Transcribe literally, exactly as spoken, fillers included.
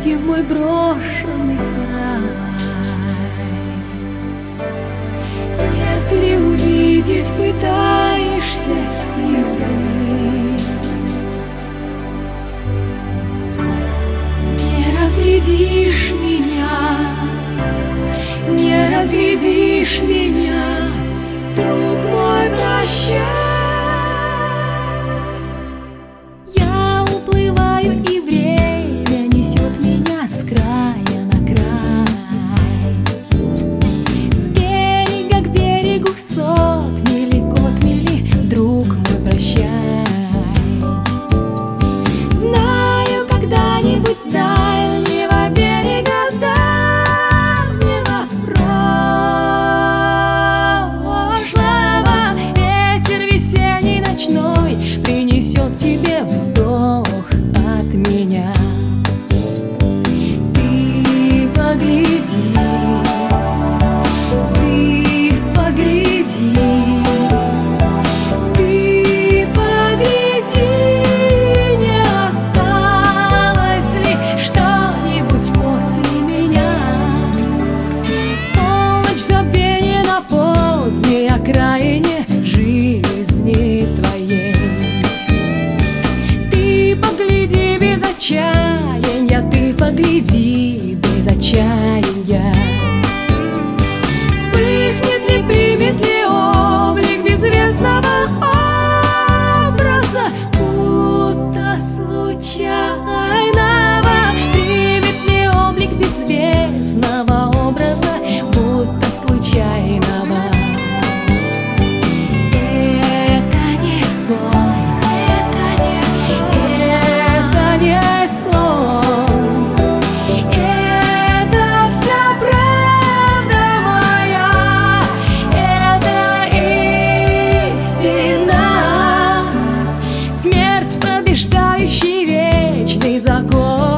дороги в мой брошенный край. Если увидеть пытаешься издали, не разглядишь меня, не разглядишь меня, друг мой, прощай. Я уплываю, и время несет меня с края на край, с берега к берегу, сот мили к отмели, друг мой, прощай. Знаю, когда-нибудь с дальнего берега, дальнего прошлого, ветер весенний ночной принесет тебе вздох от меня. Ты погляди, ты погляди, ты погляди, не осталось ли что-нибудь после меня? Полночь забвения на поздней окраине жизни твоей. Ты погляди без отчаяния, ты погляди без отчаяния. Вспыхнет ли, примет ли облик безвестного образа, будто случайного? Примет ли облик безвестного образа, будто случайного? Это не сон, это не сон, это не сон, это вся правда моя, это истина. Смерть, побеждающий вечный закон.